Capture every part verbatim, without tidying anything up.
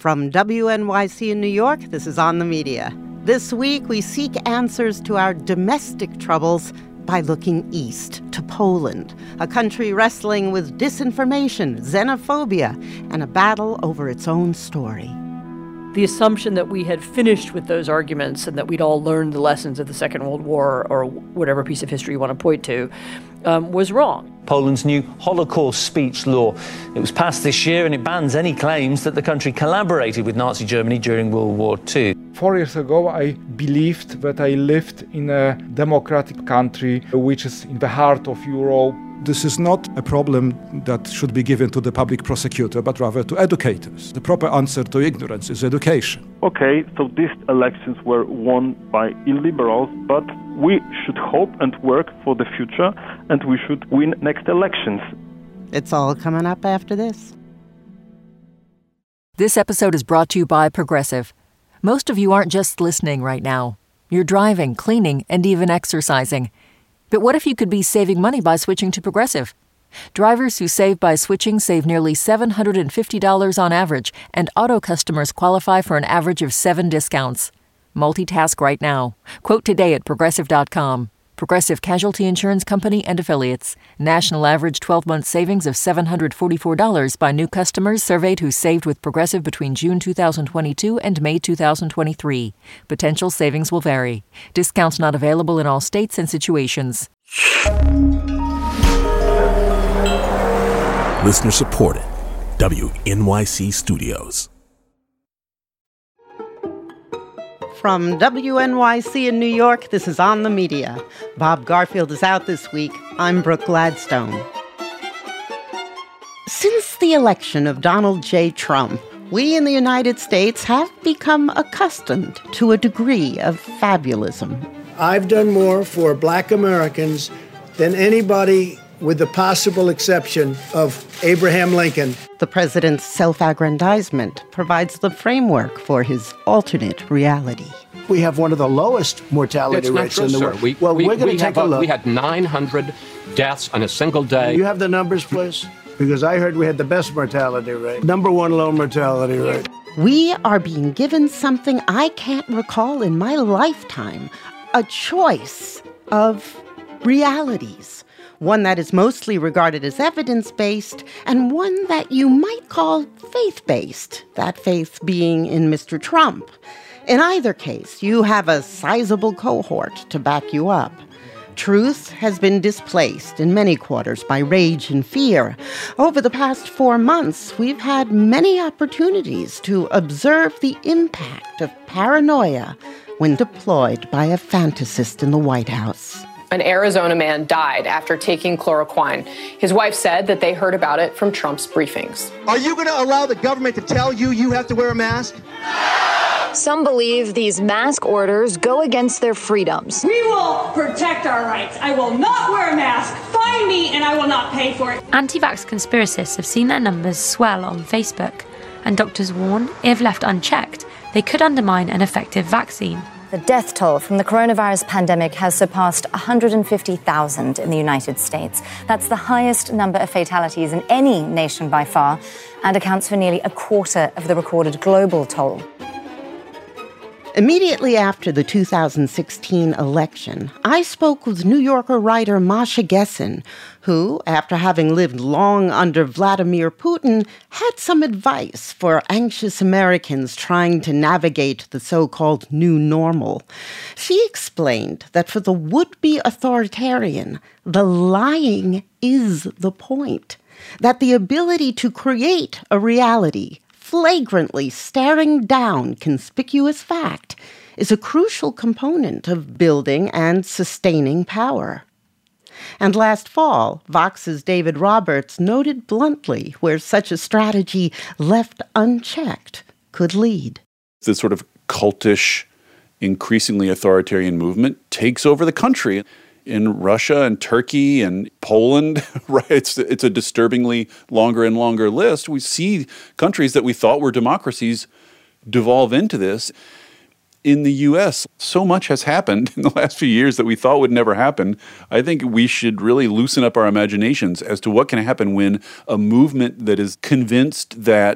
From W N Y C in New York, this is On the Media. This week, we seek answers to our domestic troubles by looking east to Poland, a country wrestling with disinformation, xenophobia, and a battle over its own story. The assumption that we had finished with those arguments and that we'd all learned the lessons of the Second World War, or whatever piece of history you want to point to, um, was wrong. Poland's new Holocaust speech law. It was passed this year and it bans any claims that the country collaborated with Nazi Germany during World War Two. Four years ago, I believed that I lived in a democratic country which is in the heart of Europe. This is not a problem that should be given to the public prosecutor, but rather to educators. The proper answer to ignorance is education. Okay, so these elections were won by illiberals, but we should hope and work for the future, and we should win next elections. It's all coming up after this. This episode is brought to you by Progressive. Most of you aren't just listening right now. You're driving, cleaning, and even exercising. But what if you could be saving money by switching to Progressive? Drivers who save by switching save nearly seven hundred fifty dollars on average, and auto customers qualify for an average of seven discounts. Multitask right now. Quote today at Progressive dot com. Progressive Casualty Insurance Company and Affiliates. National average twelve-month savings of seven hundred forty-four dollars by new customers surveyed who saved with Progressive between June two thousand twenty-two and May two thousand twenty-three. Potential savings will vary. Discounts not available in all states and situations. Listener supported. W N Y C Studios. From W N Y C in New York, this is On the Media. Bob Garfield is out this week. I'm Brooke Gladstone. Since the election of Donald J. Trump, we in the United States have become accustomed to a degree of fabulism. I've done more for Black Americans than anybody, with the possible exception of Abraham Lincoln. The president's self-aggrandizement provides the framework for his alternate reality. We have one of the lowest mortality rates in the world. We, well, we, we're going to take a, a look. We had nine hundred deaths on a single day. You have the numbers, please? Because I heard we had the best mortality rate. Number one low mortality rate. We are being given something I can't recall in my lifetime, a choice of realities. One that is mostly regarded as evidence-based, and one that you might call faith-based, that faith being in Mister Trump. In either case, you have a sizable cohort to back you up. Truth has been displaced in many quarters by rage and fear. Over the past four months, we've had many opportunities to observe the impact of paranoia when deployed by a fantasist in the White House. An Arizona man died after taking chloroquine. His wife said that they heard about it from Trump's briefings. Are you going to allow the government to tell you you have to wear a mask? Some believe these mask orders go against their freedoms. We will protect our rights. I will not wear a mask. Find me and I will not pay for it. Anti-vax conspiracists have seen their numbers swell on Facebook, and doctors warn, if left unchecked, they could undermine an effective vaccine. The death toll from the coronavirus pandemic has surpassed one hundred fifty thousand in the United States. That's the highest number of fatalities in any nation by far, and accounts for nearly a quarter of the recorded global toll. Immediately after the two thousand sixteen election, I spoke with New Yorker writer Masha Gessen, who, after having lived long under Vladimir Putin, had some advice for anxious Americans trying to navigate the so-called new normal. She explained that for the would-be authoritarian, the lying is the point, that the ability to create a reality flagrantly staring down conspicuous fact is a crucial component of building and sustaining power. And last fall, Vox's David Roberts noted bluntly where such a strategy left unchecked could lead. The sort of cultish, increasingly authoritarian movement takes over the country. In Russia and Turkey and Poland, right? It's, it's a disturbingly longer and longer list. We see countries that we thought were democracies devolve into this. In the U S, so much has happened in the last few years that we thought would never happen. I think we should really loosen up our imaginations as to what can happen when a movement that is convinced that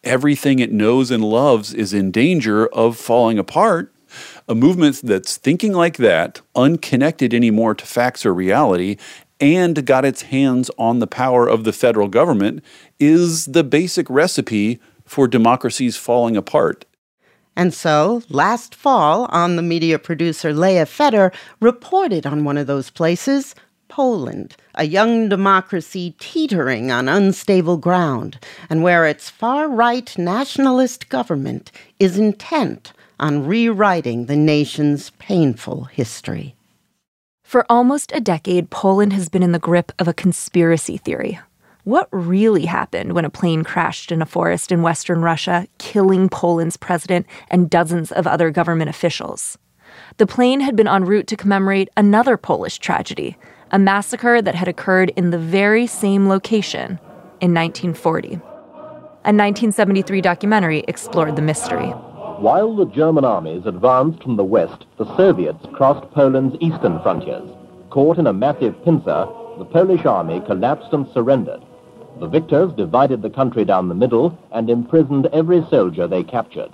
everything it knows and loves is in danger of falling apart. A movement that's thinking like that, unconnected anymore to facts or reality, and got its hands on the power of the federal government, is the basic recipe for democracies falling apart. And so, last fall, On the Media producer Leah Feder reported on one of those places, Poland, a young democracy teetering on unstable ground, and where its far-right nationalist government is intent on rewriting the nation's painful history. For almost a decade, Poland has been in the grip of a conspiracy theory. What really happened when a plane crashed in a forest in western Russia, killing Poland's president and dozens of other government officials? The plane had been en route to commemorate another Polish tragedy, a massacre that had occurred in the very same location in nineteen forty. A nineteen seventy-three documentary explored the mystery. While the German armies advanced from the west, the Soviets crossed Poland's eastern frontiers. Caught in a massive pincer, the Polish army collapsed and surrendered. The victors divided the country down the middle and imprisoned every soldier they captured.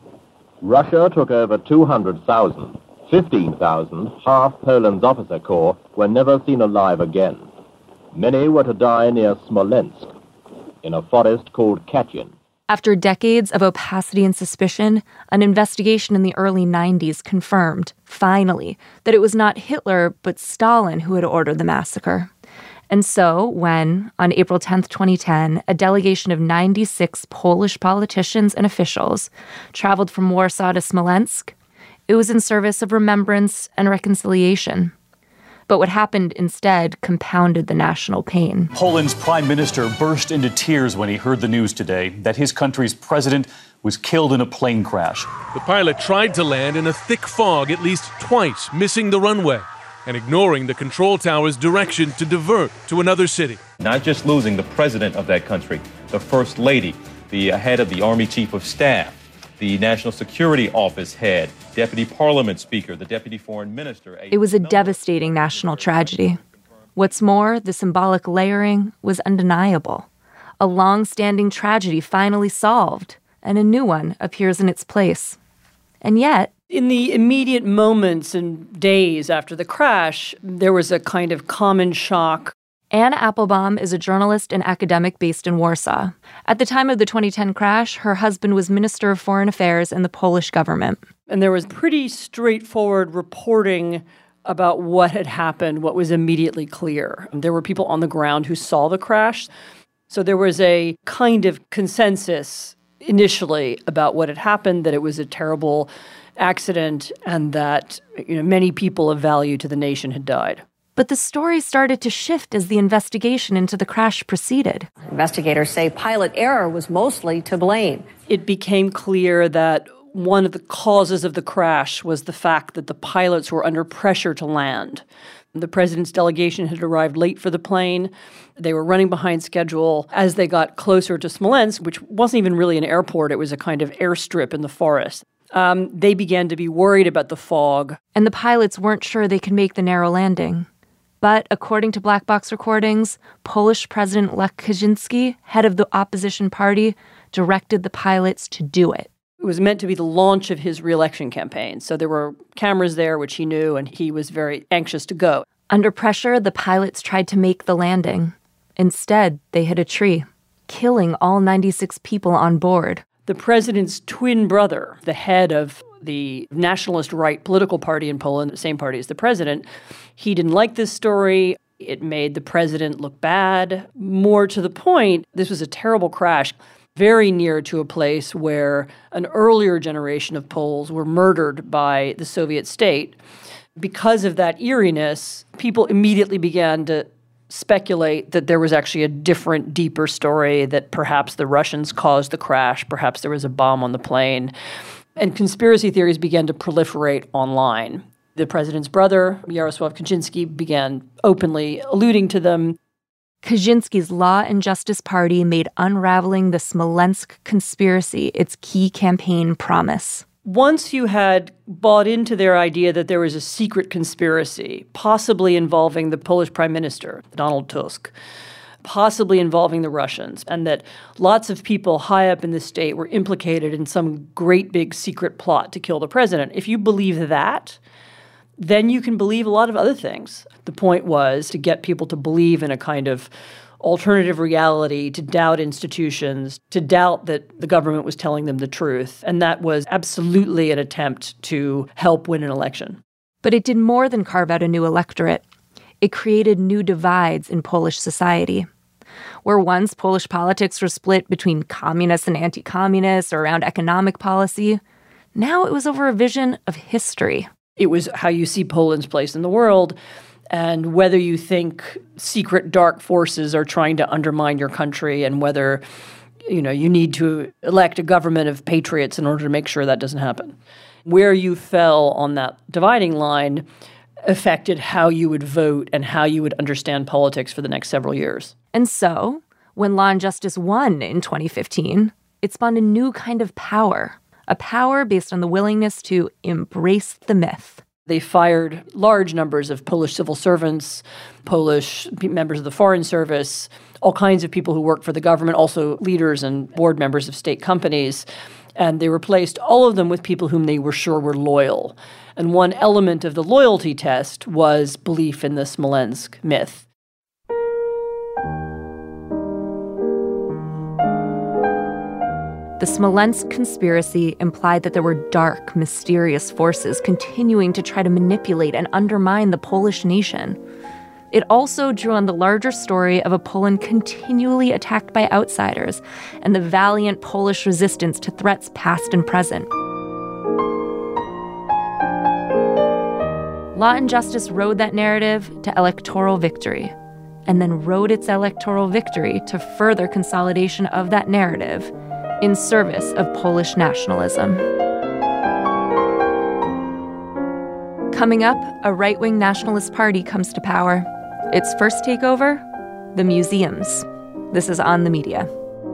Russia took over two hundred thousand. fifteen thousand, half Poland's officer corps, were never seen alive again. Many were to die near Smolensk, in a forest called Katyn. After decades of opacity and suspicion, an investigation in the early nineties confirmed, finally, that it was not Hitler but Stalin who had ordered the massacre. And so, when, on April tenth, twenty ten, a delegation of ninety-six Polish politicians and officials traveled from Warsaw to Smolensk, it was in service of remembrance and reconciliation. But what happened instead compounded the national pain. Poland's prime minister burst into tears when he heard the news today that his country's president was killed in a plane crash. The pilot tried to land in a thick fog at least twice, missing the runway and ignoring the control tower's direction to divert to another city. Not just losing the president of that country, the first lady, the head of the Army Chief of Staff, the National Security Office head, Deputy Parliament Speaker, the Deputy Foreign Minister. It was a devastating national tragedy. What's more, the symbolic layering was undeniable. A long-standing tragedy finally solved, and a new one appears in its place. And yet, in the immediate moments and days after the crash, there was a kind of common shock. Anna Applebaum is a journalist and academic based in Warsaw. At the time of the twenty ten crash, her husband was Minister of Foreign Affairs in the Polish government. And there was pretty straightforward reporting about what had happened, what was immediately clear. There were people on the ground who saw the crash. So there was a kind of consensus initially about what had happened, that it was a terrible accident and that, you know, many people of value to the nation had died. But the story started to shift as the investigation into the crash proceeded. Investigators say pilot error was mostly to blame. It became clear that one of the causes of the crash was the fact that the pilots were under pressure to land. The president's delegation had arrived late for the plane. They were running behind schedule. As they got closer to Smolensk, which wasn't even really an airport, it was a kind of airstrip in the forest, um, they began to be worried about the fog. And the pilots weren't sure they could make the narrow landing. But according to black box recordings, Polish President Lech Kaczynski, head of the opposition party, directed the pilots to do it. It was meant to be the launch of his re-election campaign. So there were cameras there, which he knew, and he was very anxious to go. Under pressure, the pilots tried to make the landing. Instead, they hit a tree, killing all ninety-six people on board. The president's twin brother, the head of the nationalist right political party in Poland, the same party as the president, he didn't like this story. It made the president look bad. More to the point, this was a terrible crash, very near to a place where an earlier generation of Poles were murdered by the Soviet state. Because of that eeriness, people immediately began to speculate that there was actually a different, deeper story, that perhaps the Russians caused the crash, perhaps there was a bomb on the plane. And conspiracy theories began to proliferate online. The president's brother, Jarosław Kaczynski, began openly alluding to them. Kaczynski's Law and Justice Party made unraveling the Smolensk conspiracy its key campaign promise. Once you had bought into their idea that there was a secret conspiracy, possibly involving the Polish prime minister, Donald Tusk, possibly involving the Russians, and that lots of people high up in the state were implicated in some great big secret plot to kill the president. If you believe that, then you can believe a lot of other things. The point was to get people to believe in a kind of alternative reality, to doubt institutions, to doubt that the government was telling them the truth. And that was absolutely an attempt to help win an election. But it did more than carve out a new electorate. It created new divides in Polish society. Where once Polish politics were split between communists and anti-communists or around economic policy, now it was over a vision of history. It was how you see Poland's place in the world and whether you think secret dark forces are trying to undermine your country and whether, you know, you need to elect a government of patriots in order to make sure that doesn't happen. Where you fell on that dividing line affected how you would vote and how you would understand politics for the next several years. And so, when Law and Justice won in twenty fifteen, it spawned a new kind of power, a power based on the willingness to embrace the myth. They fired large numbers of Polish civil servants, Polish members of the Foreign Service, all kinds of people who worked for the government, also leaders and board members of state companies. And they replaced all of them with people whom they were sure were loyal. And one element of the loyalty test was belief in the Smolensk myth. The Smolensk conspiracy implied that there were dark, mysterious forces continuing to try to manipulate and undermine the Polish nation. It also drew on the larger story of a Poland continually attacked by outsiders and the valiant Polish resistance to threats past and present. Law and Justice rode that narrative to electoral victory, and then rode its electoral victory to further consolidation of that narrative in service of Polish nationalism. Coming up, a right-wing nationalist party comes to power. Its first takeover? The museums. This is On the Media.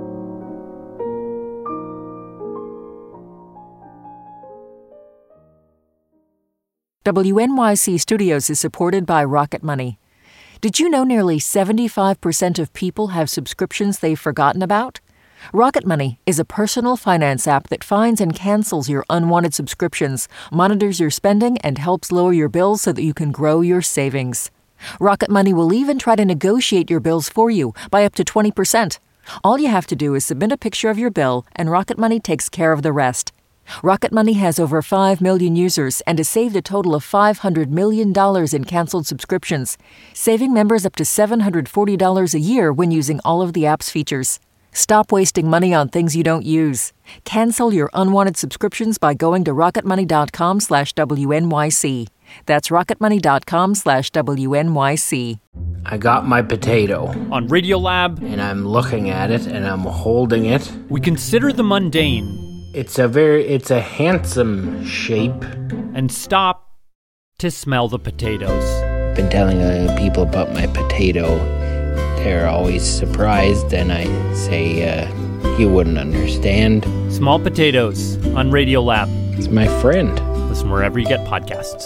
W N Y C Studios is supported by Rocket Money. Did you know nearly seventy-five percent of people have subscriptions they've forgotten about? Rocket Money is a personal finance app that finds and cancels your unwanted subscriptions, monitors your spending, and helps lower your bills so that you can grow your savings. Rocket Money will even try to negotiate your bills for you by up to twenty percent. All you have to do is submit a picture of your bill, and Rocket Money takes care of the rest. Rocket Money has over five million users and has saved a total of five hundred million dollars in canceled subscriptions, saving members up to seven hundred forty dollars a year when using all of the app's features. Stop wasting money on things you don't use. Cancel your unwanted subscriptions by going to rocketmoney.com slash WNYC. That's rocketmoney.com slash WNYC. I got my potato. On Radiolab. And I'm looking at it and I'm holding it. We consider the mundane. It's a very, it's a handsome shape. And stop to smell the potatoes. I've been telling uh, people about my potato. They're always surprised, and I say, uh, you wouldn't understand. Small Potatoes on Radiolab. It's my friend. Listen wherever you get podcasts.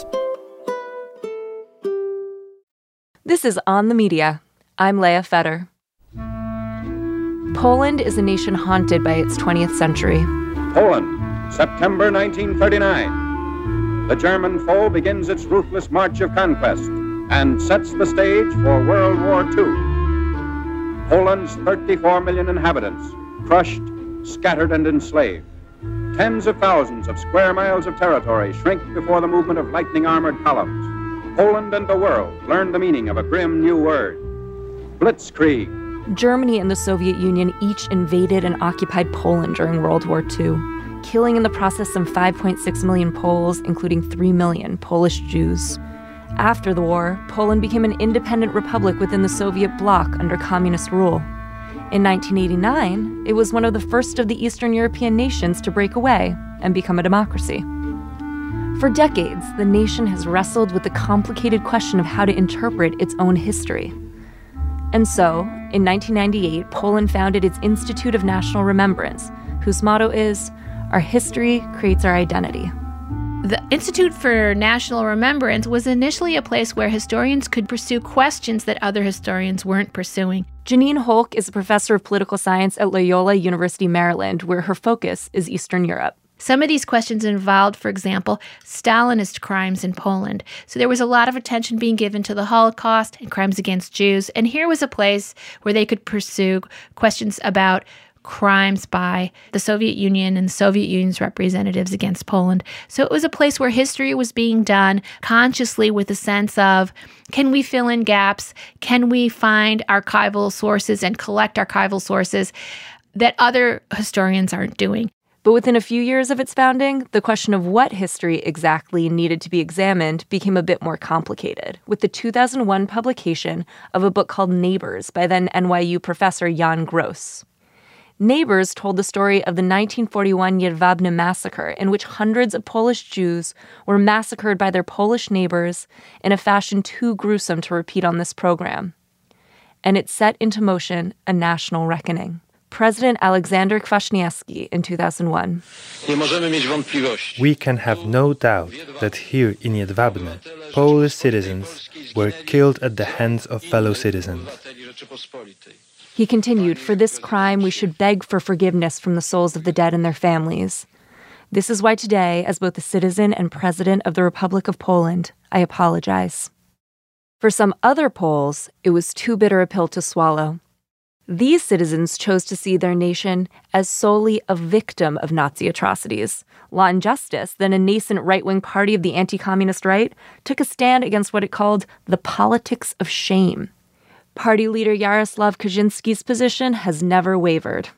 This is On the Media. I'm Leah Fetter. Poland is a nation haunted by its twentieth century. Poland, September nineteen thirty-nine. The German foe begins its ruthless march of conquest and sets the stage for World War Two. Poland's thirty-four million inhabitants, crushed, scattered, and enslaved. Tens of thousands of square miles of territory shrink before the movement of lightning-armored columns. Poland and the world learn the meaning of a grim new word, Blitzkrieg. Germany and the Soviet Union each invaded and occupied Poland during World War Two, killing in the process some five point six million Poles, including three million Polish Jews. After the war, Poland became an independent republic within the Soviet bloc under communist rule. In nineteen eighty-nine, it was one of the first of the Eastern European nations to break away and become a democracy. For decades, the nation has wrestled with the complicated question of how to interpret its own history. And so, in nineteen ninety-eight, Poland founded its Institute of National Remembrance, whose motto is, "Our history creates our identity." The Institute for National Remembrance was initially a place where historians could pursue questions that other historians weren't pursuing. Janine Holk is a professor of political science at Loyola University, Maryland, where her focus is Eastern Europe. Some of these questions involved, for example, Stalinist crimes in Poland. So there was a lot of attention being given to the Holocaust and crimes against Jews. And here was a place where they could pursue questions about crimes by the Soviet Union and the Soviet Union's representatives against Poland. So it was a place where history was being done consciously with a sense of, can we fill in gaps? Can we find archival sources and collect archival sources that other historians aren't doing? But within a few years of its founding, the question of what history exactly needed to be examined became a bit more complicated, with the two thousand one publication of a book called Neighbors by then N Y U professor Jan Gross. Neighbors told the story of the nineteen forty-one Jedwabne massacre, in which hundreds of Polish Jews were massacred by their Polish neighbors in a fashion too gruesome to repeat on this program. And it set into motion a national reckoning. President Aleksander Kwaśniewski in two thousand one. We can have no doubt that here in Jedwabne, Polish citizens were killed at the hands of fellow citizens. He continued, for this crime, we should beg for forgiveness from the souls of the dead and their families. This is why today, as both a citizen and president of the Republic of Poland, I apologize. For some other Poles, it was too bitter a pill to swallow. These citizens chose to see their nation as solely a victim of Nazi atrocities. Law and Justice, then a nascent right-wing party of the anti-communist right, took a stand against what it called the politics of shame. Party leader Jarosław Kaczynski's position has never wavered.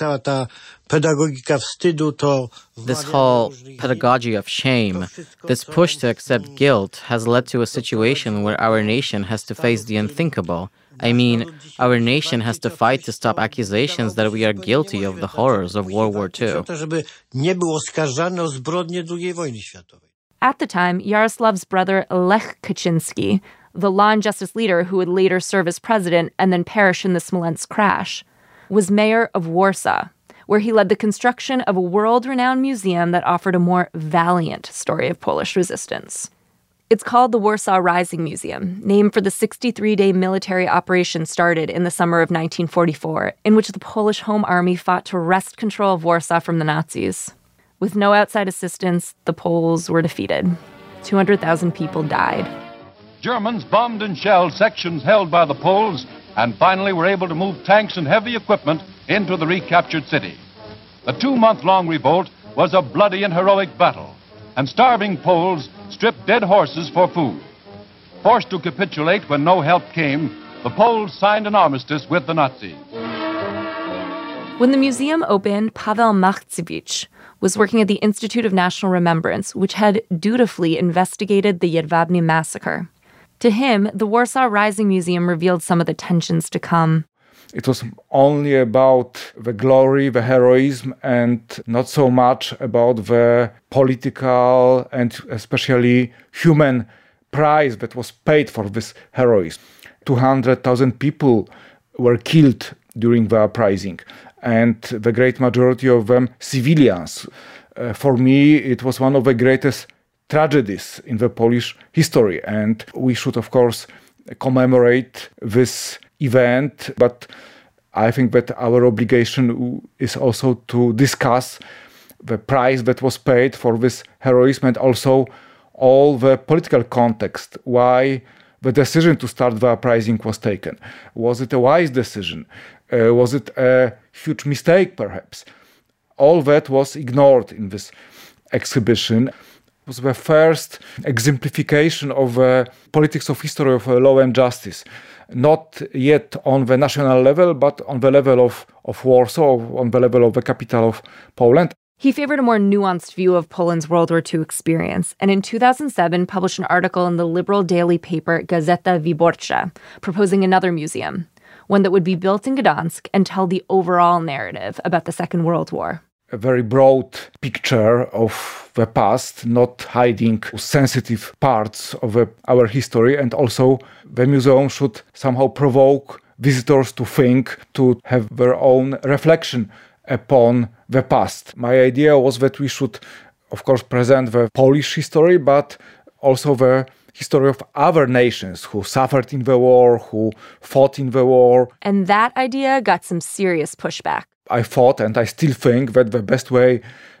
This whole pedagogy of shame, this push to accept guilt, has led to a situation where our nation has to face the unthinkable. I mean, our nation has to fight to stop accusations that we are guilty of the horrors of World War Two. At the time, Jarosław's brother Lech Kaczynski, the Law and Justice leader who would later serve as president and then perish in the Smolensk crash, was mayor of Warsaw, where he led the construction of a world-renowned museum that offered a more valiant story of Polish resistance. It's called the Warsaw Rising Museum, named for the sixty-three-day military operation started in the summer of nineteen forty-four, in which the Polish Home Army fought to wrest control of Warsaw from the Nazis. With no outside assistance, the Poles were defeated. two hundred thousand people died. Germans bombed and shelled sections held by the Poles and finally were able to move tanks and heavy equipment into the recaptured city. The two-month-long revolt was a bloody and heroic battle, and starving Poles stripped dead horses for food. Forced to capitulate when no help came, the Poles signed an armistice with the Nazis. When the museum opened, Paweł Machcewicz was working at the Institute of National Remembrance, which had dutifully investigated the Jedwabne massacre. To him, the Warsaw Rising Museum revealed some of the tensions to come. It was only about the glory, the heroism, and not so much about the political and especially human price that was paid for this heroism. two hundred thousand people were killed during the uprising, and the great majority of them civilians. Uh, for me, it was one of the greatest tragedies in the Polish history, and we should, of course, commemorate this event, but I think that our obligation is also to discuss the price that was paid for this heroism and also all the political context, why the decision to start the uprising was taken. Was it a wise decision? Uh, was it a huge mistake, perhaps? All that was ignored in this exhibition. It was the first exemplification of the politics of history of law and justice, not yet on the national level, but on the level of, of Warsaw, on the level of the capital of Poland. He favored a more nuanced view of Poland's World War Two experience, and in two thousand seven published an article in the liberal daily paper Gazeta Wyborcza, proposing another museum, one that would be built in Gdansk and tell the overall narrative about the Second World War. A very broad picture of the past, not hiding sensitive parts of uh, our history, and also the museum should somehow provoke visitors to think, to have their own reflection upon the past. My idea was that we should, of course, present the Polish history, but also the history of other nations who suffered in the war, who fought in the war. And that idea got some serious pushback. I thought, and I still think, that the best way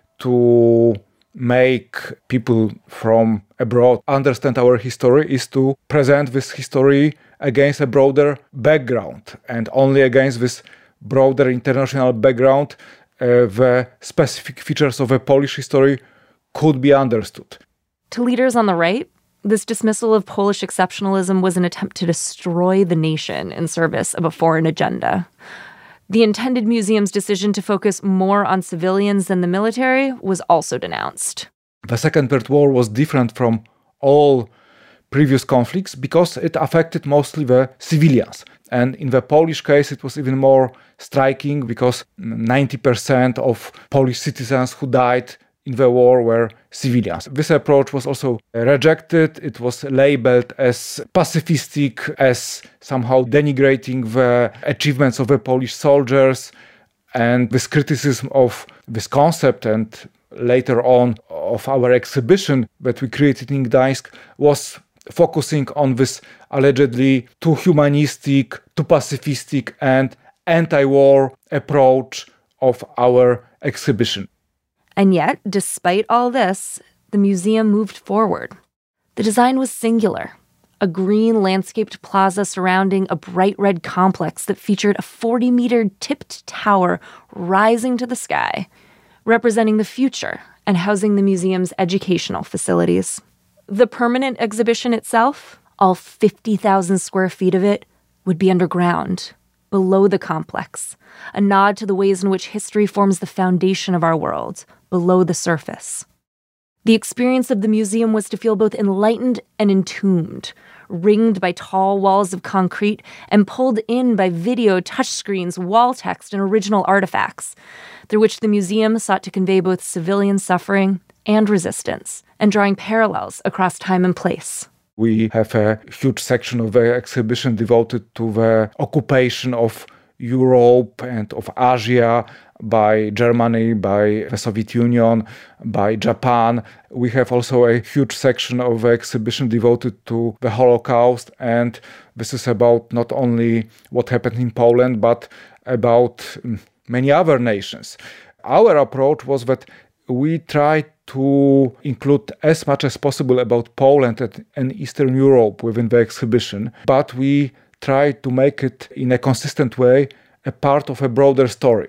to make people from abroad understand our history is to present this history against a broader background. And only against this broader international background, uh, the specific features of a Polish history could be understood. To leaders on the right, this dismissal of Polish exceptionalism was an attempt to destroy the nation in service of a foreign agenda. The intended museum's decision to focus more on civilians than the military was also denounced. The Second World War was different from all previous conflicts because it affected mostly the civilians. And in the Polish case, it was even more striking because ninety percent of Polish citizens who died in the war were civilians. This approach was also rejected. It was labeled as pacifistic, as somehow denigrating the achievements of the Polish soldiers. And this criticism of this concept and later on of our exhibition that we created in Gdańsk was focusing on this allegedly too humanistic, too pacifistic and anti-war approach of our exhibition. And yet, despite all this, the museum moved forward. The design was singular, a green landscaped plaza surrounding a bright red complex that featured a forty-meter tipped tower rising to the sky, representing the future and housing the museum's educational facilities. The permanent exhibition itself, all fifty thousand square feet of it, would be underground, below the complex, a nod to the ways in which history forms the foundation of our world, below the surface. The experience of the museum was to feel both enlightened and entombed, ringed by tall walls of concrete and pulled in by video, touchscreens, wall text, and original artifacts, through which the museum sought to convey both civilian suffering and resistance, and drawing parallels across time and place. We have a huge section of the exhibition devoted to the occupation of Europe and of Asia by Germany, by the Soviet Union, by Japan. We have also a huge section of the exhibition devoted to the Holocaust, and this is about not only what happened in Poland, but about many other nations. Our approach was that we tried to include as much as possible about Poland and Eastern Europe within the exhibition, but we tried to make it in a consistent way a part of a broader story.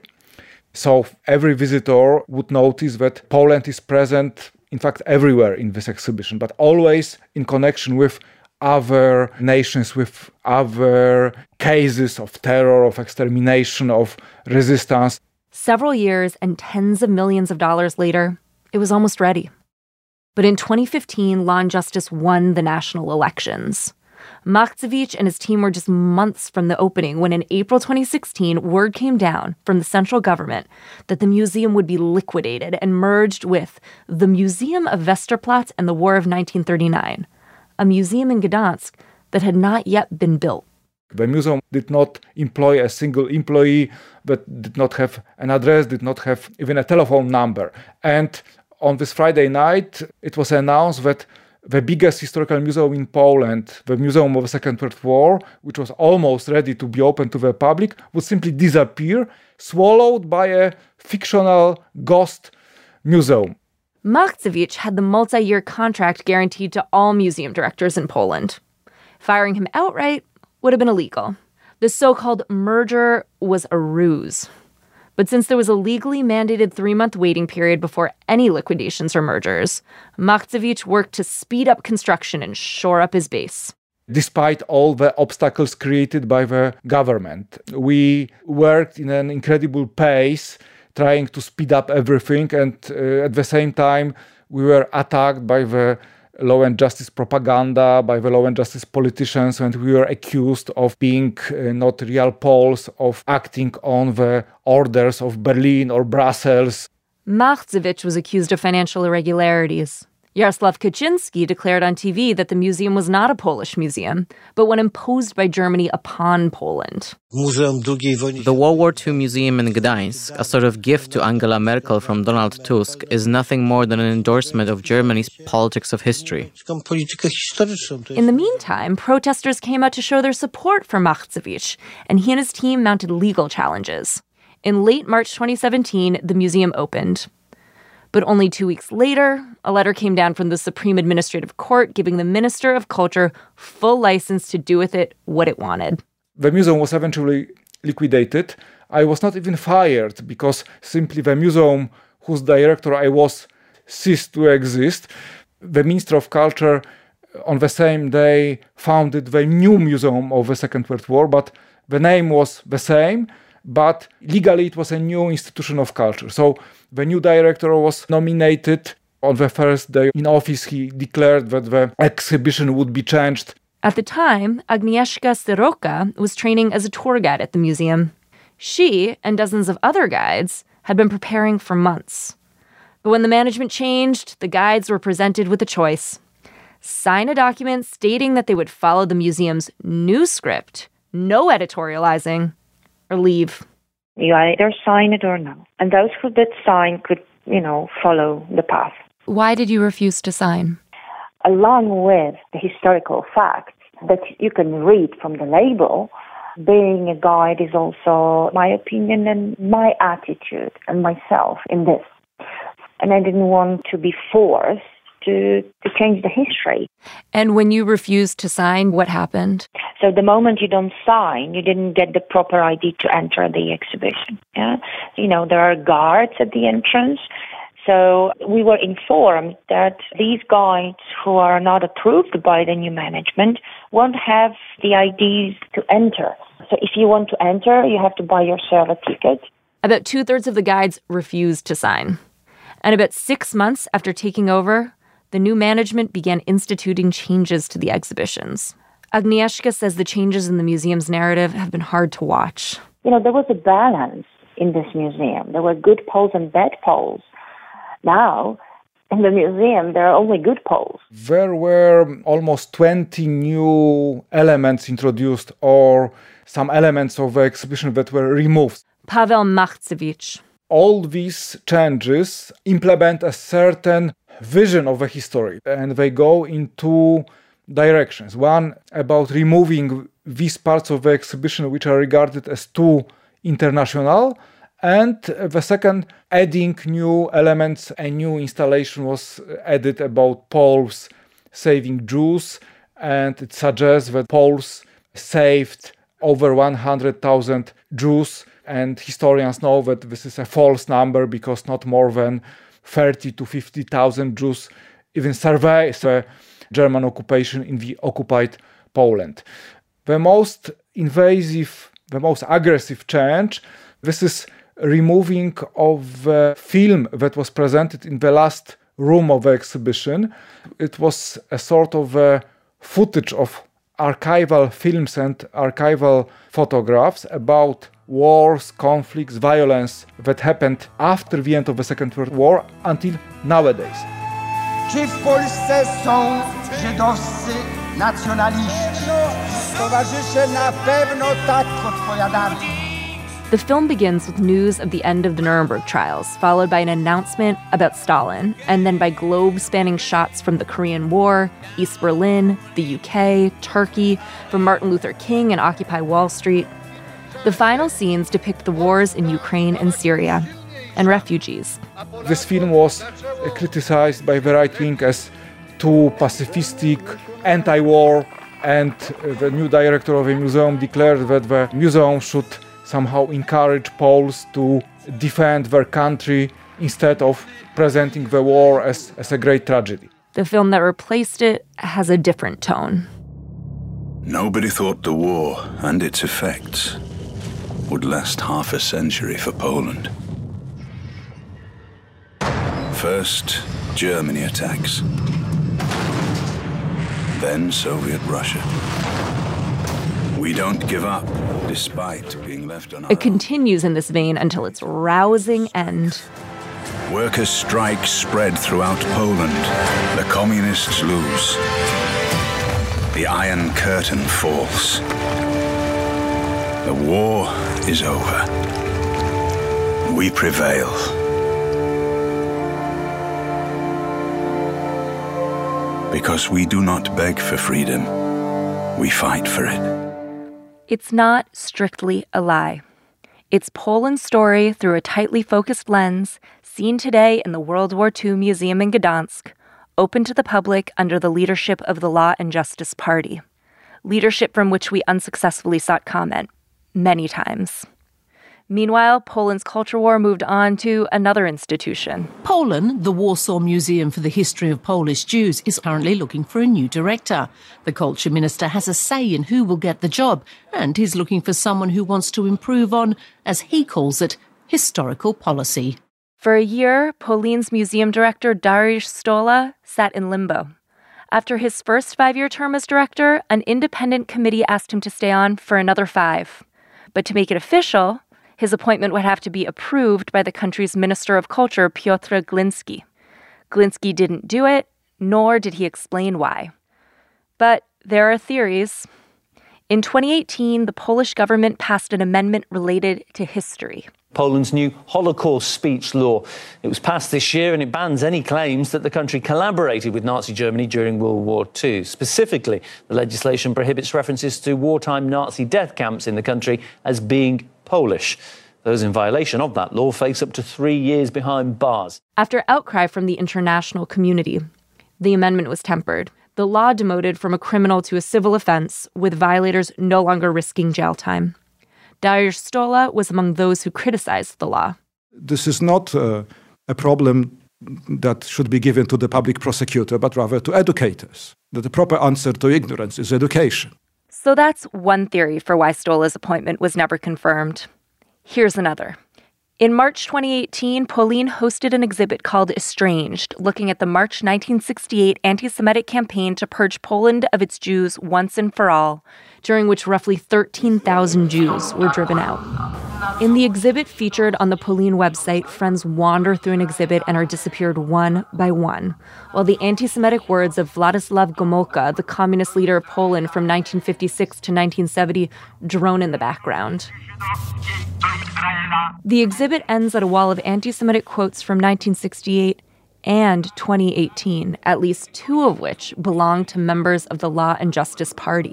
So every visitor would notice that Poland is present, in fact, everywhere in this exhibition, but always in connection with other nations, with other cases of terror, of extermination, of resistance. Several years and tens of millions of dollars later, it was almost ready. But in twenty fifteen, Law and Justice won the national elections. Machcewicz and his team were just months from the opening when in April twenty sixteen, word came down from the central government that the museum would be liquidated and merged with the Museum of Westerplatte and the War of nineteen thirty-nine, a museum in Gdansk that had not yet been built. The museum did not employ a single employee, but did not have an address, did not have even a telephone number. And on this Friday night, it was announced that the biggest historical museum in Poland, the Museum of the Second World War, which was almost ready to be open to the public, would simply disappear, swallowed by a fictional ghost museum. Machcewicz had the multi-year contract guaranteed to all museum directors in Poland. Firing him outright would have been illegal. The so-called merger was a ruse. But since there was a legally mandated three-month waiting period before any liquidations or mergers, Machcewicz worked to speed up construction and shore up his base. Despite all the obstacles created by the government, we worked in an incredible pace, trying to speed up everything, and uh, at the same time, we were attacked by the law and justice propaganda, by the law and justice politicians, and we were accused of being uh, not real Poles, of acting on the orders of Berlin or Brussels. Machcewicz was accused of financial irregularities, Jaroslav Kaczynski declared on T V that the museum was not a Polish museum, but one imposed by Germany upon Poland. The World War Two Museum in Gdańsk, a sort of gift to Angela Merkel from Donald Tusk, is nothing more than an endorsement of Germany's politics of history. In the meantime, protesters came out to show their support for Machcewicz, and he and his team mounted legal challenges. In late March twenty seventeen, the museum opened. But only two weeks later, a letter came down from the Supreme Administrative Court giving the Minister of Culture full license to do with it what it wanted. The museum was eventually liquidated. I was not even fired because simply the museum whose director I was ceased to exist. The Minister of Culture on the same day founded the new museum of the Second World War, but the name was the same, but legally it was a new institution of culture. So the new director was nominated. On the first day in office, he declared that the exhibition would be changed. At the time, Agnieszka Soroka was training as a tour guide at the museum. She and dozens of other guides had been preparing for months. But when the management changed, the guides were presented with a choice. Sign a document stating that they would follow the museum's new script, no editorializing, or leave. You either sign it or no. And those who did sign could, you know, follow the path. Why did you refuse to sign? Along with the historical facts that you can read from the label, being a guide is also my opinion and my attitude and myself in this. And I didn't want to be forced to, to change the history. And when you refused to sign, what happened? So the moment you don't sign, you didn't get the proper I D to enter the exhibition. Yeah, you know, there are guards at the entrance. So we were informed that these guides who are not approved by the new management won't have the I Ds to enter. So if you want to enter, you have to buy yourself a ticket. About two-thirds of the guides refused to sign. And about six months after taking over, the new management began instituting changes to the exhibitions. Agnieszka says the changes in the museum's narrative have been hard to watch. You know, there was a balance in this museum. There were good poles and bad poles. Now, in the museum, there are only good poles. There were almost twenty new elements introduced, or some elements of the exhibition that were removed. Paweł Machcewicz. All these changes implement a certain vision of the history, and they go in two directions. One, about removing these parts of the exhibition which are regarded as too international, and the second, adding new elements. A new installation was added about Poles saving Jews, and it suggests that Poles saved over one hundred thousand Jews, and historians know that this is a false number because not more than thirty to fifty thousand Jews even survived the German occupation in the occupied Poland. The most invasive, the most aggressive change, this is removing of the film that was presented in the last room of the exhibition. It was a sort of a footage of archival films and archival photographs about wars, conflicts, violence that happened after the end of the Second World War until nowadays. Czy w Polsce są żydowscy nacjonaliści? Towarzysze na pewno tak odpowiadali. The film begins with news of the end of the Nuremberg trials, followed by an announcement about Stalin, and then by globe-spanning shots from the Korean War, East Berlin, the U K, Turkey, from Martin Luther King and Occupy Wall Street. The final scenes depict the wars in Ukraine and Syria, and refugees. This film was criticized by the right wing as too pacifistic, anti-war, and the new director of the museum declared that the museum should somehow encourage Poles to defend their country instead of presenting the war as, as a great tragedy. The film that replaced it has a different tone. Nobody thought the war and its effects would last half a century for Poland. First, Germany attacks. Then Soviet Russia. We don't give up, despite being left on our It continues in this vein until its rousing end. Workers' strikes spread throughout Poland. The communists lose. The Iron Curtain falls. The war is over. We prevail. Because we do not beg for freedom, we fight for it. It's not strictly a lie. It's Poland's story through a tightly focused lens, seen today in the World War Two Museum in Gdansk, open to the public under the leadership of the Law and Justice Party, leadership from which we unsuccessfully sought comment many times. Meanwhile, Poland's culture war moved on to another institution. Poland, the Warsaw Museum for the History of Polish Jews, is currently looking for a new director. The culture minister has a say in who will get the job, and he's looking for someone who wants to improve on, as he calls it, historical policy. For a year, Poland's museum director Dariusz Stola sat in limbo. After his first five-year term as director, an independent committee asked him to stay on for another five. But to make it official, his appointment would have to be approved by the country's Minister of Culture, Piotr Gliński. Gliński didn't do it, nor did he explain why. But there are theories. In twenty eighteen, the Polish government passed an amendment related to history. Poland's new Holocaust speech law. It was passed this year and it bans any claims that the country collaborated with Nazi Germany during World War Two. Specifically, the legislation prohibits references to wartime Nazi death camps in the country as being Polish. Those in violation of that law face up to three years behind bars. After outcry from the international community, the amendment was tempered. The law demoted from a criminal to a civil offense, with violators no longer risking jail time. Dariusz Stola was among those who criticized the law. This is not uh, a problem that should be given to the public prosecutor, but rather to educators. That the proper answer to ignorance is education. So that's one theory for why Stola's appointment was never confirmed. Here's another. In March twenty eighteen, Polin hosted an exhibit called Estranged, looking at the March nineteen sixty-eight anti-Semitic campaign to purge Poland of its Jews once and for all, during which roughly thirteen thousand Jews were driven out. In the exhibit featured on the Polin website, friends wander through an exhibit and are disappeared one by one, while the anti-Semitic words of Władysław Gomulka, the communist leader of Poland from nineteen fifty-six to nineteen seventy, drone in the background. The exhibit ends at a wall of anti-Semitic quotes from nineteen sixty-eight and twenty eighteen, at least two of which belong to members of the Law and Justice Party.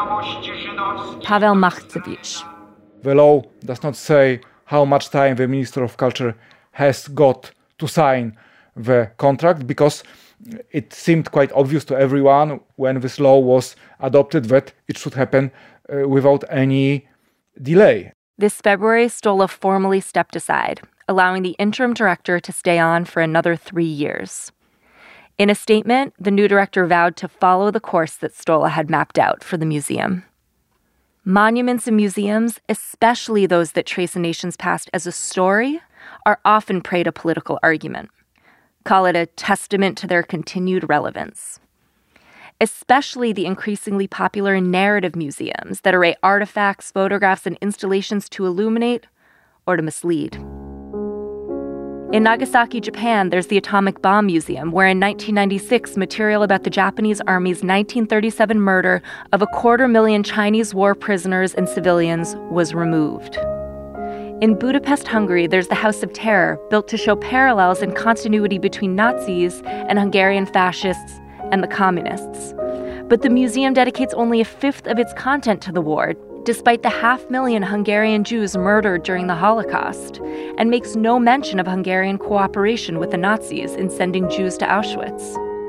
Paweł Machcewicz. The law does not say how much time the Minister of Culture has got to sign the contract, because it seemed quite obvious to everyone when this law was adopted that it should happen uh, without any delay. This February, Stola formally stepped aside, allowing the interim director to stay on for another three years. In a statement, the new director vowed to follow the course that Stola had mapped out for the museum. Monuments and museums, especially those that trace a nation's past as a story, are often prey to political argument. Call it a testament to their continued relevance. Especially the increasingly popular narrative museums that array artifacts, photographs, and installations to illuminate or to mislead. In Nagasaki, Japan, there's the Atomic Bomb Museum, where in nineteen ninety-six, material about the Japanese Army's nineteen thirty-seven murder of a quarter million Chinese war prisoners and civilians was removed. In Budapest, Hungary, there's the House of Terror, built to show parallels and continuity between Nazis and Hungarian fascists and the communists. But the museum dedicates only a fifth of its content to the war, despite the half million Hungarian Jews murdered during the Holocaust, and makes no mention of Hungarian cooperation with the Nazis in sending Jews to Auschwitz.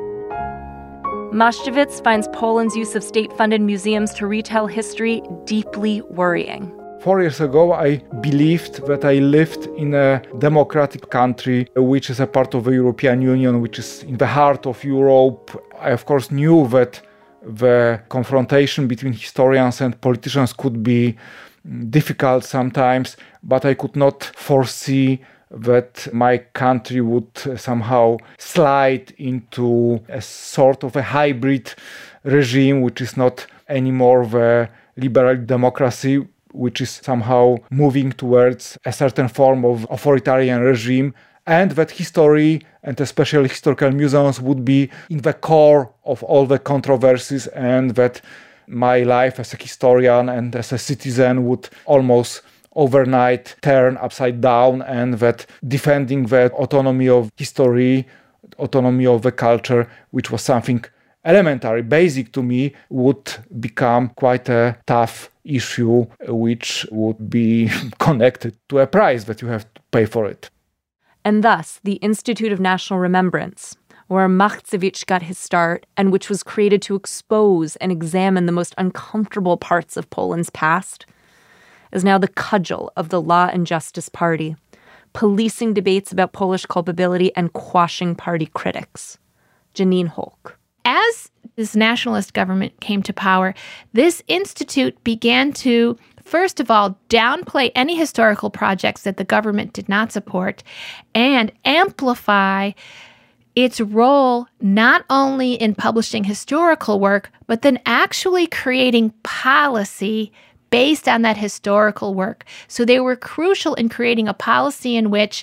Maszkiewicz finds Poland's use of state-funded museums to retell history deeply worrying. Four years ago, I believed that I lived in a democratic country, which is a part of the European Union, which is in the heart of Europe. I, of course, knew that the confrontation between historians and politicians could be difficult sometimes, but I could not foresee that my country would somehow slide into a sort of a hybrid regime, which is not anymore the liberal democracy, which is somehow moving towards a certain form of authoritarian regime, and that history, and especially historical museums, would be in the core of all the controversies, and that my life as a historian and as a citizen would almost overnight turn upside down, and that defending the autonomy of history, autonomy of the culture, which was something elementary, basic to me, would become quite a tough issue, which would be connected to a price that you have to pay for it. And thus, the Institute of National Remembrance, where Machcewicz got his start and which was created to expose and examine the most uncomfortable parts of Poland's past, is now the cudgel of the Law and Justice Party, policing debates about Polish culpability and quashing party critics. Janine Holk. As this nationalist government came to power, this institute began to, first of all, downplay any historical projects that the government did not support and amplify its role not only in publishing historical work, but then actually creating policy based on that historical work. So they were crucial in creating a policy in which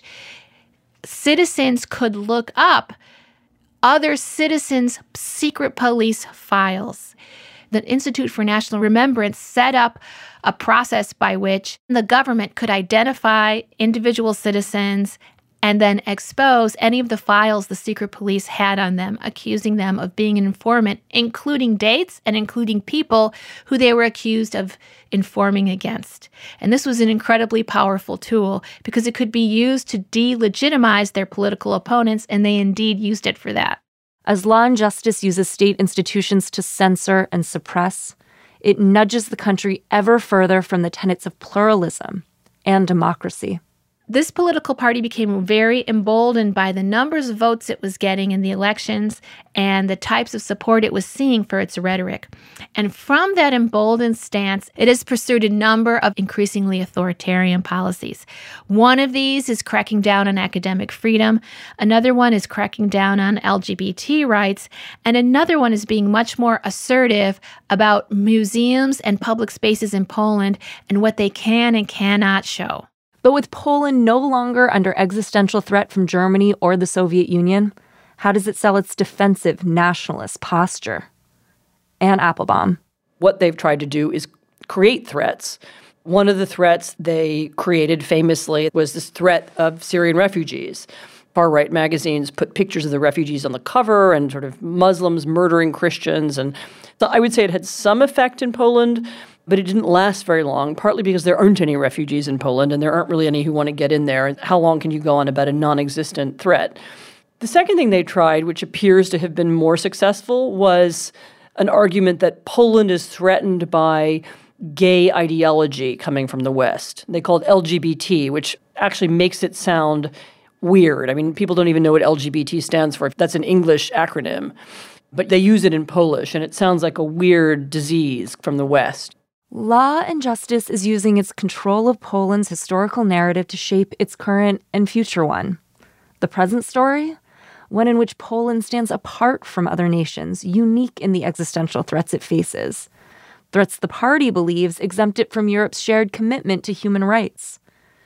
citizens could look up other citizens' secret police files. The Institute for National Remembrance set up a process by which the government could identify individual citizens and then expose any of the files the secret police had on them, accusing them of being an informant, including dates and including people who they were accused of informing against. And this was an incredibly powerful tool because it could be used to delegitimize their political opponents, and they indeed used it for that. As Law and Justice uses state institutions to censor and suppress, it nudges the country ever further from the tenets of pluralism and democracy. This political party became very emboldened by the numbers of votes it was getting in the elections and the types of support it was seeing for its rhetoric. And from that emboldened stance, it has pursued a number of increasingly authoritarian policies. One of these is cracking down on academic freedom. Another one is cracking down on L G B T rights. And another one is being much more assertive about museums and public spaces in Poland and what they can and cannot show. But with Poland no longer under existential threat from Germany or the Soviet Union, how does it sell its defensive nationalist posture? Anne Applebaum. What they've tried to do is create threats. One of the threats they created famously was this threat of Syrian refugees. Far-right magazines put pictures of the refugees on the cover and sort of Muslims murdering Christians. And so I would say it had some effect in Poland, but it didn't last very long, partly because there aren't any refugees in Poland and there aren't really any who want to get in there. How long can you go on about a non-existent threat? The second thing they tried, which appears to have been more successful, was an argument that Poland is threatened by gay ideology coming from the West. They call it L G B T, which actually makes it sound weird. I mean, people don't even know what L G B T stands for. That's an English acronym. But they use it in Polish, and it sounds like a weird disease from the West. Law and Justice is using its control of Poland's historical narrative to shape its current and future one. The present story? One in which Poland stands apart from other nations, unique in the existential threats it faces. Threats the party believes exempt it from Europe's shared commitment to human rights.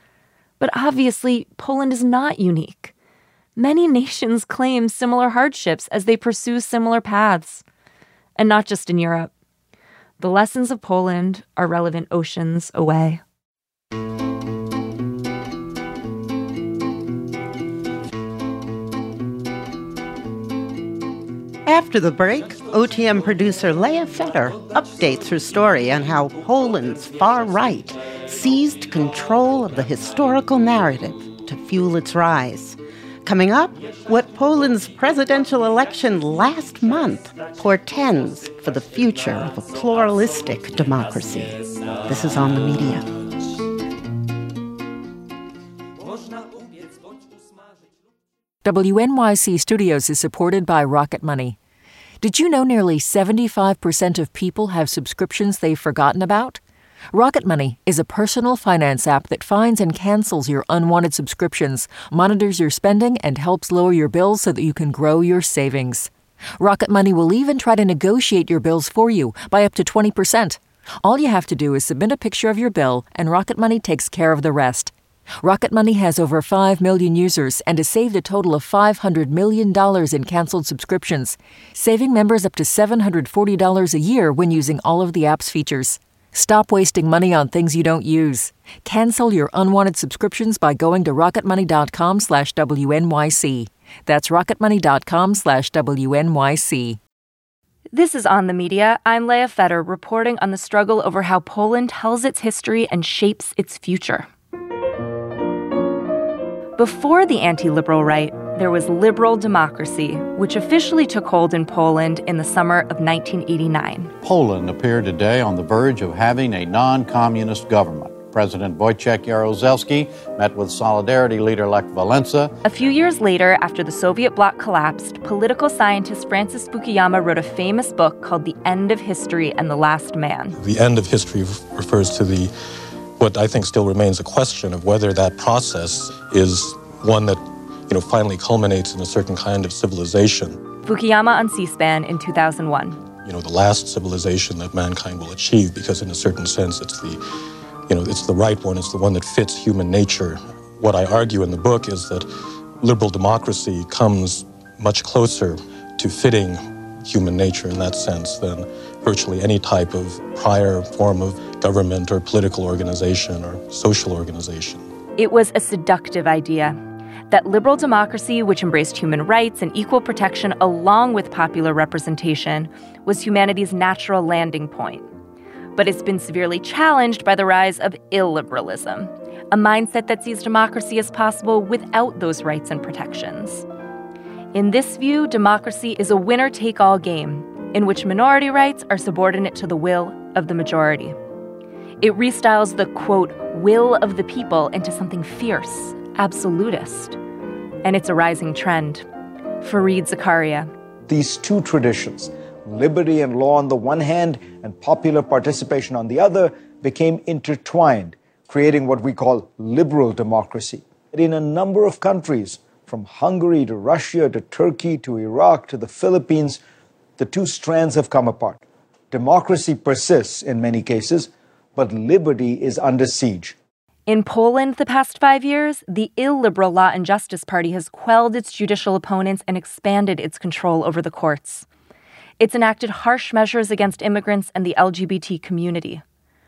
But obviously, Poland is not unique. Many nations claim similar hardships as they pursue similar paths. And not just in Europe. The lessons of Poland are relevant oceans away. After the break, O T M producer Leah Fetter updates her story on how Poland's far right seized control of the historical narrative to fuel its rise. Coming up, what Poland's presidential election last month portends for the future of a pluralistic democracy. This is On the Media. W N Y C Studios is supported by Rocket Money. Did you know nearly seventy-five percent of people have subscriptions they've forgotten about? Rocket Money is a personal finance app that finds and cancels your unwanted subscriptions, monitors your spending, and helps lower your bills so that you can grow your savings. Rocket Money will even try to negotiate your bills for you by up to twenty percent. All you have to do is submit a picture of your bill, and Rocket Money takes care of the rest. Rocket Money has over five million users and has saved a total of five hundred million dollars in canceled subscriptions, saving members up to seven hundred forty dollars a year when using all of the app's features. Stop wasting money on things you don't use. Cancel your unwanted subscriptions by going to rocketmoney.com slash WNYC. That's rocketmoney.com slash WNYC. This is On the Media. I'm Leah Feder, reporting on the struggle over how Poland tells its history and shapes its future. Before the anti-liberal right, there was liberal democracy, which officially took hold in Poland in the summer of nineteen eighty-nine. Poland appeared today on the verge of having a non-communist government. President Wojciech Jaruzelski met with Solidarity leader Lech Walesa. A few years later, after the Soviet bloc collapsed, political scientist Francis Fukuyama wrote a famous book called The End of History and the Last Man. The end of history refers to the what I think still remains a question of whether that process is one that, you know, finally culminates in a certain kind of civilization. Fukuyama on C-SPAN in two thousand one. You know, the last civilization that mankind will achieve, because in a certain sense it's the, you know, it's the right one, it's the one that fits human nature. What I argue in the book is that liberal democracy comes much closer to fitting human nature in that sense than virtually any type of prior form of government or political organization or social organization. It was a seductive idea that liberal democracy, which embraced human rights and equal protection along with popular representation, was humanity's natural landing point. But it's been severely challenged by the rise of illiberalism, a mindset that sees democracy as possible without those rights and protections. In this view, democracy is a winner-take-all game in which minority rights are subordinate to the will of the majority. It restyles the, quote, will of the people into something fierce, absolutist. And it's a rising trend. Fareed Zakaria. These two traditions, liberty and law on the one hand and popular participation on the other, became intertwined, creating what we call liberal democracy. In a number of countries, from Hungary to Russia to Turkey to Iraq to the Philippines, the two strands have come apart. Democracy persists in many cases, but liberty is under siege. In Poland the past five years, the illiberal Law and Justice Party has quelled its judicial opponents and expanded its control over the courts. It's enacted harsh measures against immigrants and the L G B T community.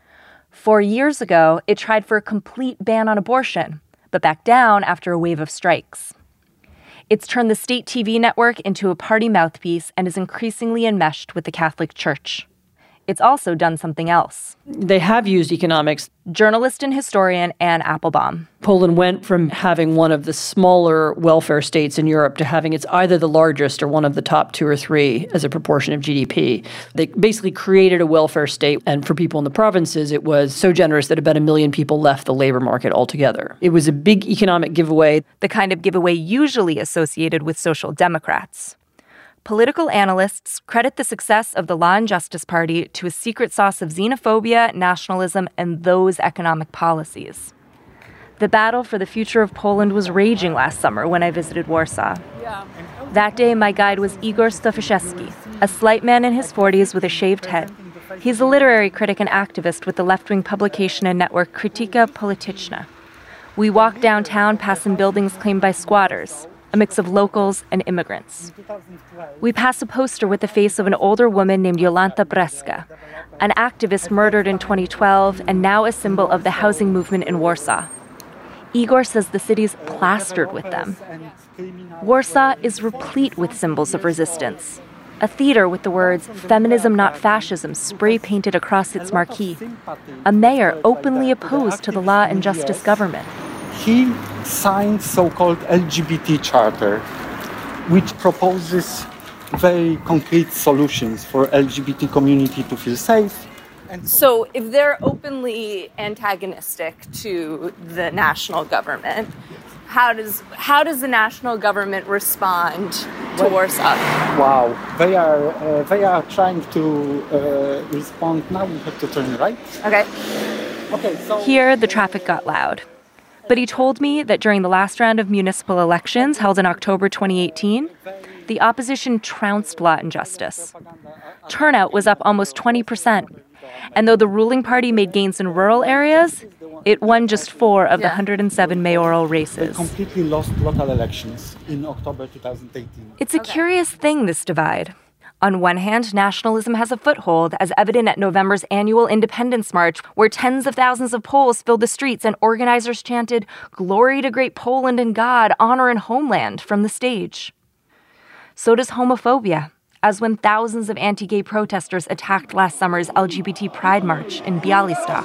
Four years ago, it tried for a complete ban on abortion, but backed down after a wave of strikes. It's turned the state T V network into a party mouthpiece and is increasingly enmeshed with the Catholic Church. It's also done something else. They have used economics. Journalist and historian Anne Applebaum. Poland went from having one of the smaller welfare states in Europe to having it's either the largest or one of the top two or three as a proportion of G D P. They basically created a welfare state, and for people in the provinces, it was so generous that about a million people left the labor market altogether. It was a big economic giveaway. The kind of giveaway usually associated with social democrats. Political analysts credit the success of the Law and Justice Party to a secret sauce of xenophobia, nationalism, and those economic policies. The battle for the future of Poland was raging last summer when I visited Warsaw. That day, my guide was Igor Stofiszewski, a slight man in his forties with a shaved head. He's a literary critic and activist with the left-wing publication and network Krytyka Polityczna. We walked downtown past some buildings claimed by squatters, a mix of locals and immigrants. We pass a poster with the face of an older woman named Jolanta Brzeska, an activist murdered in twenty twelve and now a symbol of the housing movement in Warsaw. Igor says the city's plastered with them. Warsaw is replete with symbols of resistance. A theater with the words, "Feminism, not fascism," spray-painted across its marquee. A mayor openly opposed to the Law and Justice government. He signed so-called L G B T charter, which proposes very concrete solutions for L G B T community to feel safe. So if they're openly antagonistic to the national government, how does how does the national government respond to Warsaw? Wow, they are uh, they are trying to uh, respond now. We have to turn right. Okay. Okay. So here the traffic got loud. But he told me that during the last round of municipal elections held in October twenty eighteen, the opposition trounced Law and Justice. Turnout was up almost twenty percent. And though the ruling party made gains in rural areas, It won just four of the one hundred seven mayoral races. They completely lost local elections in October twenty eighteen. It's a curious thing, this divide. On one hand, nationalism has a foothold, as evident at November's annual Independence March, where tens of thousands of Poles filled the streets and organizers chanted, "Glory to great Poland and God, honor and homeland," from the stage. So does homophobia, as when thousands of anti-gay protesters attacked last summer's L G B T Pride March in Białystok.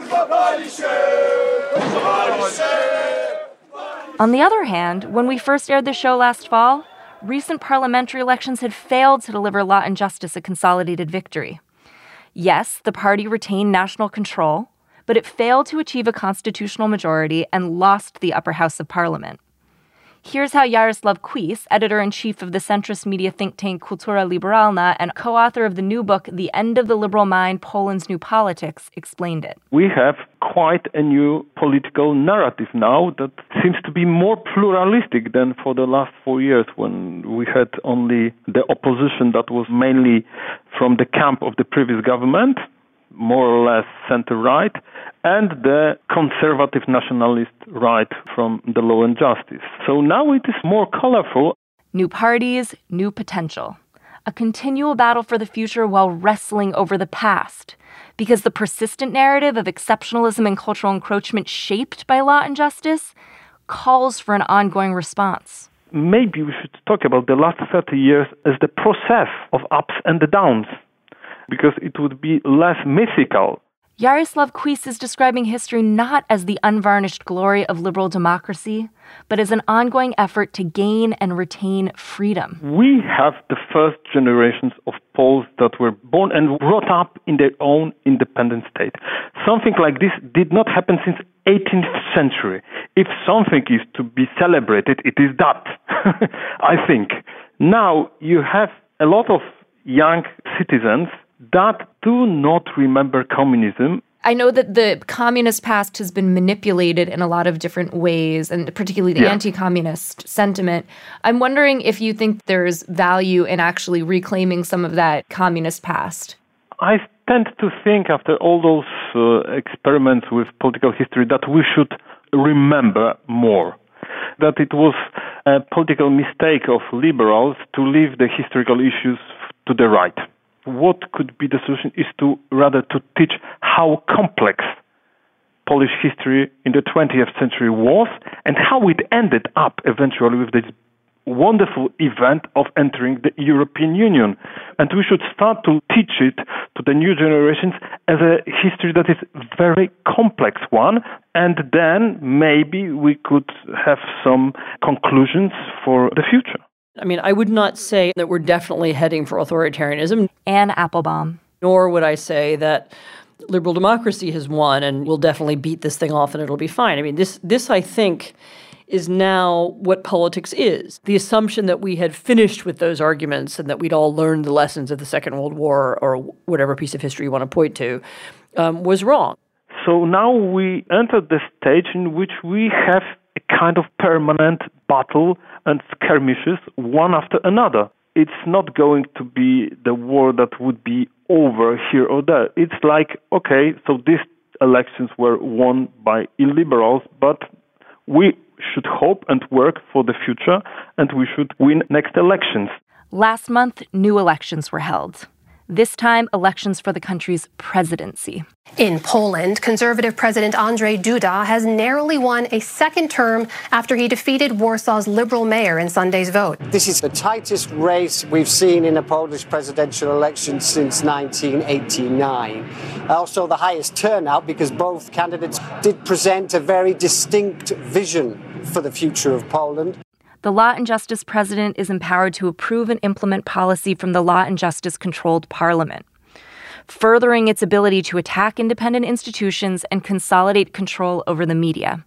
On the other hand, when we first aired the show last fall, recent parliamentary elections had failed to deliver Law and Justice a consolidated victory. Yes, the party retained national control, but it failed to achieve a constitutional majority and lost the upper house of parliament. Here's how Jaroslav Kuis, editor-in-chief of the centrist media think tank Kultura Liberalna and co-author of the new book, The End of the Liberal Mind, Poland's New Politics, explained it. We have quite a new political narrative now that seems to be more pluralistic than for the last four years when we had only the opposition that was mainly from the camp of the previous government, more or less center-right, and the conservative nationalist right from the Law and Justice. So now it is more colorful. New parties, new potential. A continual battle for the future while wrestling over the past. Because the persistent narrative of exceptionalism and cultural encroachment shaped by Law and Justice calls for an ongoing response. Maybe we should talk about the last thirty years as the process of ups and the downs, because it would be less mythical. Jaroslav Kuis is describing history not as the unvarnished glory of liberal democracy, but as an ongoing effort to gain and retain freedom. We have the first generations of Poles that were born and brought up in their own independent state. Something like this did not happen since eighteenth century. If something is to be celebrated, it is that, I think. Now you have a lot of young citizens that do not remember communism. I know that the communist past has been manipulated in a lot of different ways, and particularly the yeah. anti-communist sentiment. I'm wondering if you think there's value in actually reclaiming some of that communist past. I tend to think, after all those uh, experiments with political history, that we should remember more. That it was a political mistake of liberals to leave the historical issues to the right. What could be the solution is to rather to teach how complex Polish history in the twentieth century was and how it ended up eventually with this wonderful event of entering the European Union. And we should start to teach it to the new generations as a history that is a very complex one. And then maybe we could have some conclusions for the future. I mean, I would not say that we're definitely heading for authoritarianism. Anne Applebaum. Nor would I say that liberal democracy has won and we'll definitely beat this thing off and it'll be fine. I mean, this, this I think, is now what politics is. The assumption that we had finished with those arguments and that we'd all learned the lessons of the Second World War or whatever piece of history you want to point to um, was wrong. So now we enter the stage in which we have a kind of permanent battle and skirmishes one after another. It's not going to be the war that would be over here or there. It's like, okay, so these elections were won by illiberals, but we should hope and work for the future, and we should win next elections. Last month, new elections were held. This time, elections for the country's presidency. In Poland, conservative President Andrzej Duda has narrowly won a second term after he defeated Warsaw's liberal mayor in Sunday's vote. This is the tightest race we've seen in a Polish presidential election since nineteen eighty-nine. Also the highest turnout because both candidates did present a very distinct vision for the future of Poland. The Law and Justice president is empowered to approve and implement policy from the Law and Justice-controlled parliament, furthering its ability to attack independent institutions and consolidate control over the media.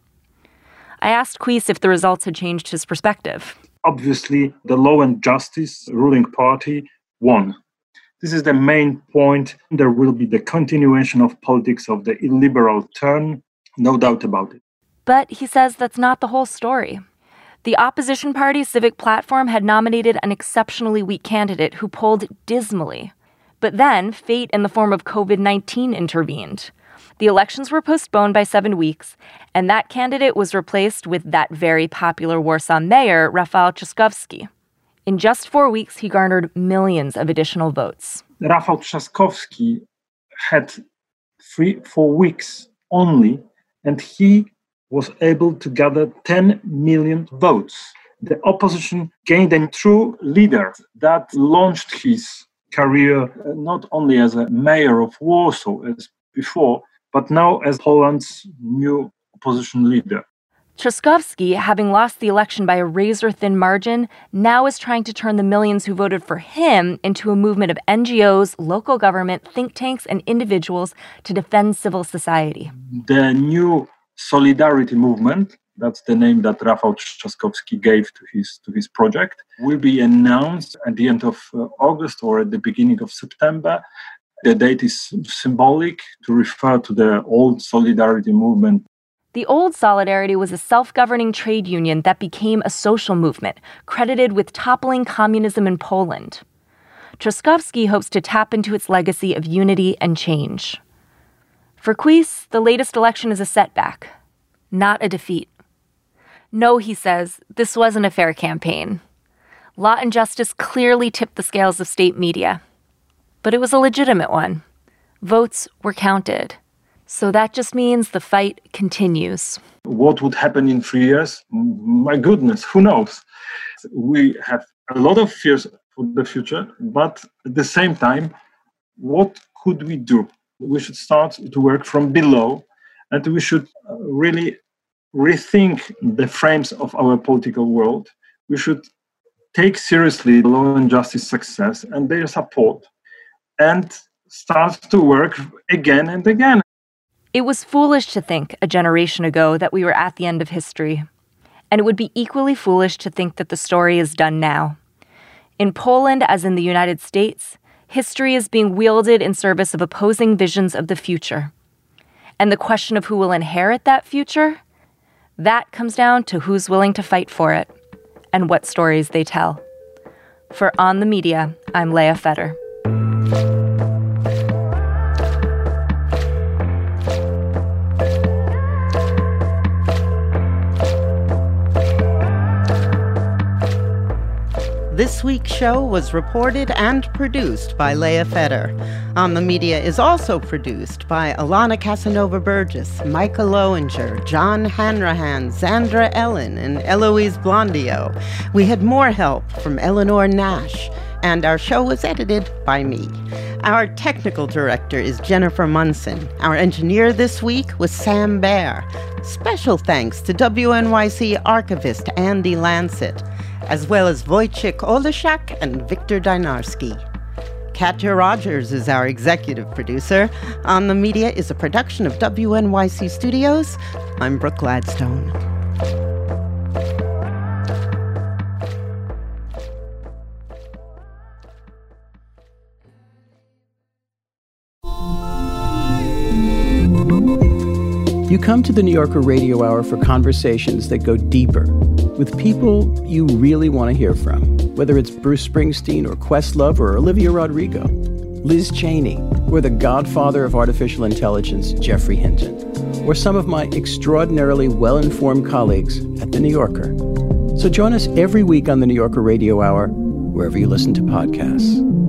I asked Kuis if the results had changed his perspective. Obviously, the Law and Justice ruling party won. This is the main point. There will be the continuation of politics of the illiberal turn, no doubt about it. But he says that's not the whole story. The opposition party Civic Platform had nominated an exceptionally weak candidate who polled dismally. But then, fate in the form of covid nineteen intervened. The elections were postponed by seven weeks, and that candidate was replaced with that very popular Warsaw mayor, Rafał Trzaskowski. In just four weeks, he garnered millions of additional votes. Rafał Trzaskowski had three, four weeks only, and he was able to gather ten million votes. The opposition gained a true leader that launched his career not only as a mayor of Warsaw as before, but now as Poland's new opposition leader. Trzaskowski, having lost the election by a razor-thin margin, now is trying to turn the millions who voted for him into a movement of N G Os, local government, think tanks, and individuals to defend civil society. The new Solidarity Movement, that's the name that Rafał Trzaskowski gave to his to his project, will be announced at the end of uh, August or at the beginning of September. The date is symbolic to refer to the old Solidarity Movement. The old Solidarity was a self-governing trade union that became a social movement, credited with toppling communism in Poland. Trzaskowski hopes to tap into its legacy of unity and change. For Kuisz, the latest election is a setback, not a defeat. No, he says, this wasn't a fair campaign. Law and justice clearly tipped the scales of state media. But it was a legitimate one. Votes were counted. So that just means the fight continues. What would happen in three years? My goodness, who knows? We have a lot of fears for the future, but at the same time, what could we do? We should start to work from below, and we should really rethink the frames of our political world. We should take seriously law and justice success and their support, and start to work again and again. It was foolish to think a generation ago that we were at the end of history. And it would be equally foolish to think that the story is done now. In Poland, as in the United States, history is being wielded in service of opposing visions of the future. And the question of who will inherit that future, that comes down to who's willing to fight for it and what stories they tell. For On the Media, I'm Leah Feder. This week's show was reported and produced by Leah Feder. On the Media is also produced by Alana Casanova-Burgess, Micah Lowinger, John Hanrahan, Zandra Ellen, and Eloise Blondio. We had more help from Eleanor Nash, and our show was edited by me. Our technical director is Jennifer Munson. Our engineer this week was Sam Baer. Special thanks to W N Y C archivist Andy Lancet, as well as Wojciech Oleszak and Victor Dynarski. Katja Rogers is our executive producer. On the Media is a production of W N Y C Studios. I'm Brooke Gladstone. You come to the New Yorker Radio Hour for conversations that go deeper with people you really want to hear from, whether it's Bruce Springsteen or Questlove or Olivia Rodrigo, Liz Cheney, or the godfather of artificial intelligence, Geoffrey Hinton, or some of my extraordinarily well-informed colleagues at The New Yorker. So join us every week on the New Yorker Radio Hour, wherever you listen to podcasts.